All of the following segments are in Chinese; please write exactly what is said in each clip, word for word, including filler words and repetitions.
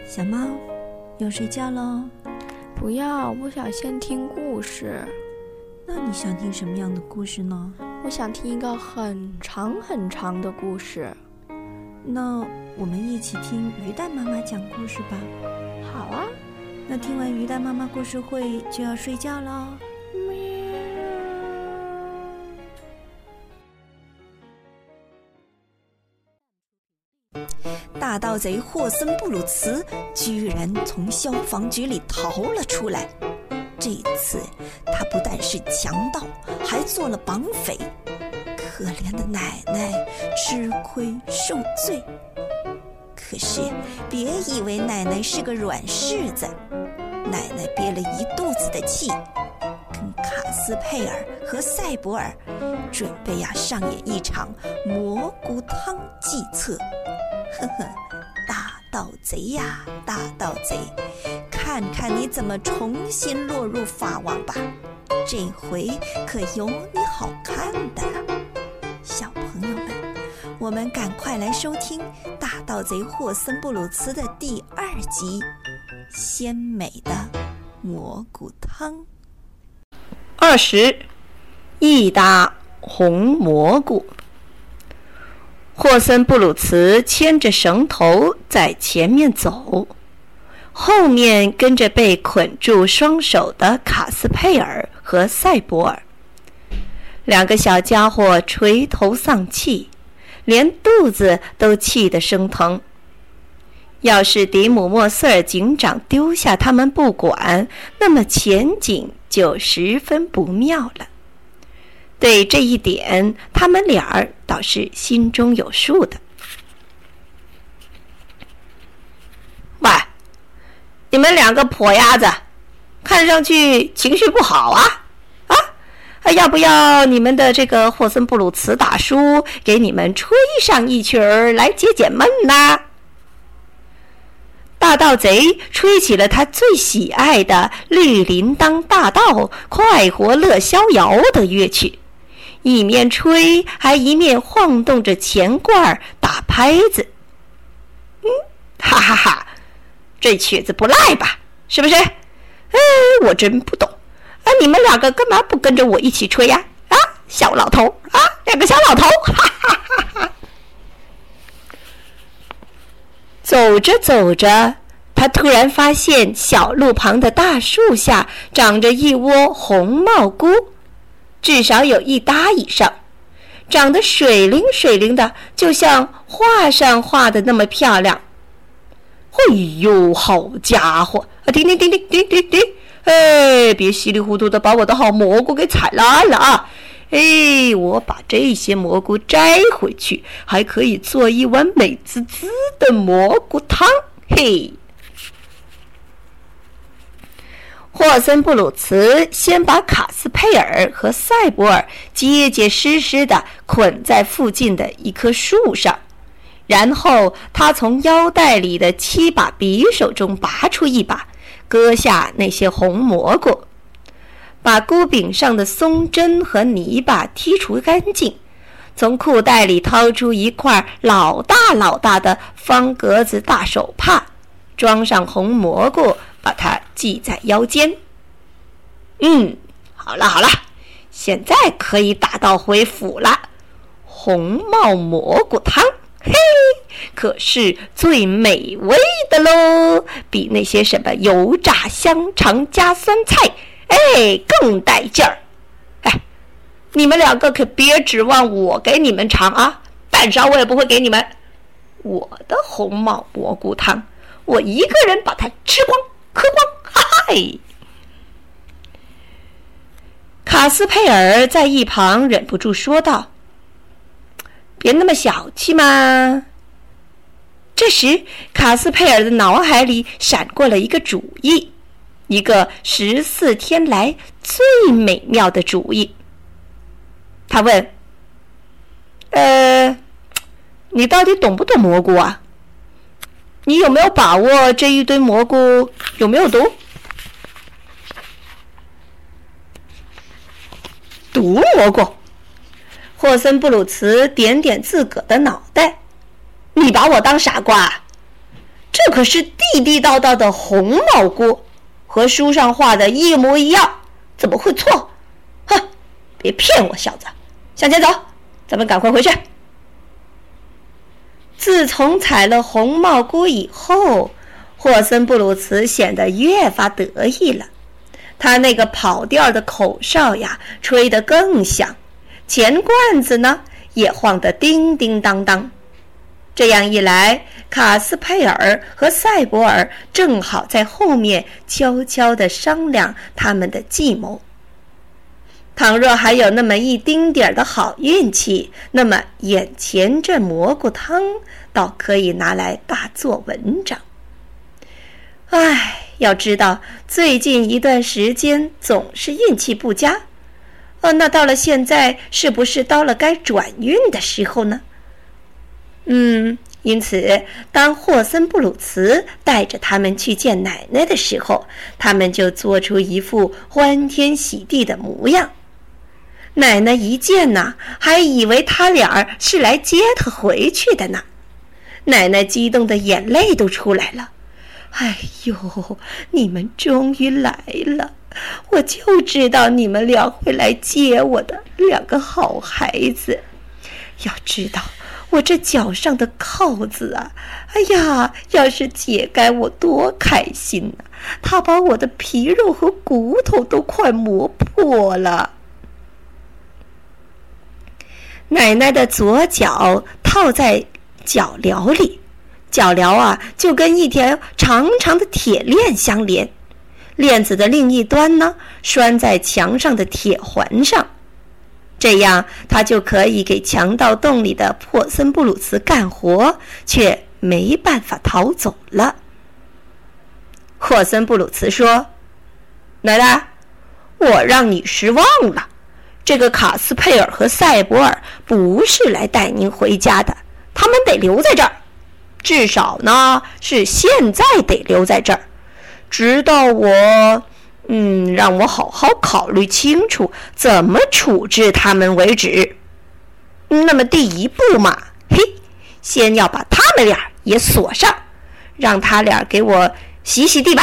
小猫，要睡觉咯？ 不要，我想先听故事。 那你想听什么样的故事呢？ 我想听一个很长很长的故事。 那我们一起听鱼蛋妈妈讲故事吧。 好啊。 那听完鱼蛋妈妈故事会就要睡觉咯。大盗贼霍森布鲁茨居然从消防局里逃了出来。这次他不但是强盗，还做了绑匪。可怜的奶奶吃亏受罪。可是别以为奶奶是个软柿子，奶奶憋了一肚子的气，跟卡斯佩尔和塞博尔准备呀、啊、上演一场蘑菇汤计策。呵呵，大盗贼呀，大盗贼，看看你怎么重新落入法网吧，这回可有你好看的了。小朋友们，我们赶快来收听大盗贼霍森布鲁茨的第二集，鲜美的蘑菇汤。 二十，一打红蘑菇。霍森布鲁茨牵着绳头在前面走，后面跟着被捆住双手的卡斯佩尔和塞博尔。两个小家伙垂头丧气，连肚子都气得生疼。要是迪姆莫瑟尔警长丢下他们不管，那么前景就十分不妙了。对这一点，他们俩儿倒是心中有数的。喂，你们两个跛鸭子，看上去情绪不好啊！啊，要不要你们的这个霍森布鲁茨大叔给你们吹上一曲儿来解解闷呢？大盗贼吹起了他最喜爱的绿铃铛大道快活乐逍遥的乐曲，一面吹还一面晃动着钱罐打拍子。嗯，哈哈哈，这曲子不赖吧，是不是？哎，我真不懂啊，你们两个干嘛不跟着我一起吹呀？啊，小老头啊，两个小老头，哈哈哈哈！走着走着，他突然发现小路旁的大树下长着一窝红帽菇，至少有一搭以上，长得水灵水灵的，就像画上画的那么漂亮。哎呦，好家伙！啊，停停停停停停停！哎，别稀里糊涂的把我的好蘑菇给踩烂了啊！哎，我把这些蘑菇摘回去，还可以做一碗美滋滋的蘑菇汤。嘿！霍森布鲁茨先把卡斯佩尔和塞博尔结结实实地捆在附近的一棵树上，然后他从腰带里的七把匕首中拔出一把，割下那些红蘑菇，把菇柄上的松针和泥巴剔除干净，从裤袋里掏出一块老大老大的方格子大手帕，装上红蘑菇，把它系在腰间。嗯，好了好了，现在可以打道回府了。红帽蘑菇汤，嘿，可是最美味的喽，比那些什么油炸香肠加酸菜，哎，更带劲儿。哎，你们两个可别指望我给你们尝啊，半勺我也不会给你们。我的红帽蘑菇汤，我一个人把它吃光喝光，哈哈！卡斯佩尔在一旁忍不住说道：“别那么小气嘛。”这时，卡斯佩尔的脑海里闪过了一个主意，一个十四天来最美妙的主意。他问：“呃，你到底懂不懂蘑菇啊？你有没有把握这一堆蘑菇有没有毒？”毒蘑菇？霍森布鲁茨点点自个的脑袋：“你把我当傻瓜？这可是地地道道的红帽菇，和书上画的一模一样，怎么会错？哼，别骗我，小子，向前走，咱们赶快回去。自从采了红帽菇以后，霍森布鲁茨显得越发得意了。他那个跑调的口哨呀，吹得更响，钱罐子呢也晃得叮叮当当。这样一来，卡斯佩尔和塞博尔正好在后面悄悄地商量他们的计谋。倘若还有那么一丁点儿的好运气，那么眼前这蘑菇汤倒可以拿来大做文章。唉，要知道最近一段时间总是运气不佳，哦，那到了现在是不是到了该转运的时候呢？嗯，因此当霍森布鲁茨带着他们去见奶奶的时候，他们就做出一副欢天喜地的模样。奶奶一见呢，还以为他俩是来接他回去的呢。奶奶激动的眼泪都出来了。哎呦，你们终于来了，我就知道你们俩会来接我的，两个好孩子。要知道我这脚上的铐子啊，哎呀，要是解开我多开心啊，它把我的皮肉和骨头都快磨破了。奶奶的左脚套在脚镣里，脚镣啊就跟一条长长的铁链相连，链子的另一端呢拴在墙上的铁环上，这样他就可以给强盗洞里的霍森布鲁茨干活，却没办法逃走了。霍森布鲁茨说：奶奶，我让你失望了，这个卡斯佩尔和塞博尔不是来带您回家的，他们得留在这儿，至少呢是现在得留在这儿，直到我嗯让我好好考虑清楚怎么处置他们为止。那么第一步嘛，嘿，先要把他们俩也锁上，让他俩给我洗洗地板。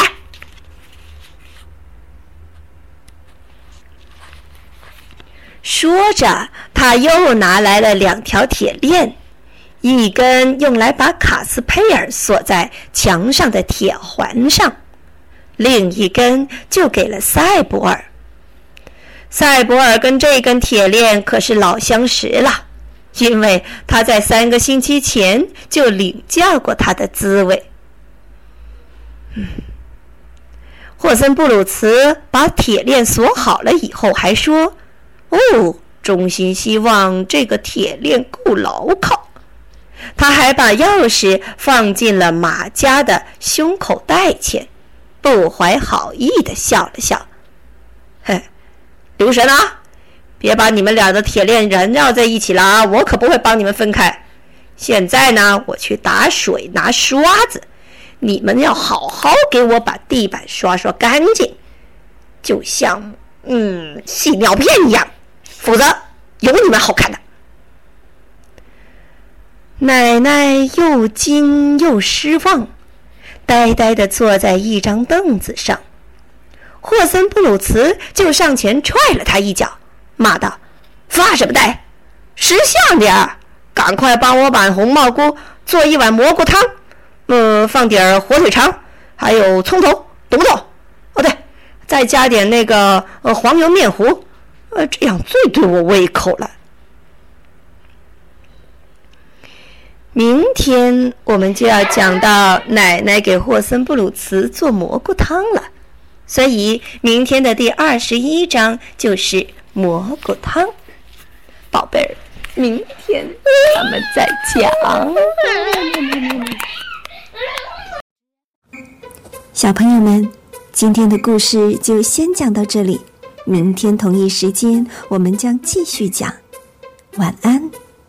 说着，他又拿来了两条铁链，一根用来把卡斯佩尔锁在墙上的铁环上，另一根就给了塞博尔。塞博尔跟这根铁链可是老相识了，因为他在三个星期前就领教过他的滋味。嗯，霍森布鲁茨把铁链锁好了以后还说：哦，衷心希望这个铁链够牢靠。他还把钥匙放进了马家的胸口袋前，不怀好意地笑了笑。嘿，留神啊，别把你们俩的铁链缠绕在一起了啊，我可不会帮你们分开。现在呢，我去打水拿刷子，你们要好好给我把地板刷刷干净，就像嗯洗尿片一样，否则有你们好看的。奶奶又惊又失望，呆呆地坐在一张凳子上。霍森布鲁茨就上前踹了他一脚，骂道：发什么呆，识相点儿，赶快帮我把红帽菇做一碗蘑菇汤，呃，放点火腿肠，还有葱头，懂不懂？哦对，再加点那个呃黄油面糊，呃，这样最对我胃口了。明天我们就要讲到奶奶给霍森布鲁茨做蘑菇汤了，所以明天的第二十一章就是蘑菇汤。宝贝儿，明天咱们再讲。 小朋友们，今天的故事就先讲到这里，明天同一时间我们将继续讲。晚安。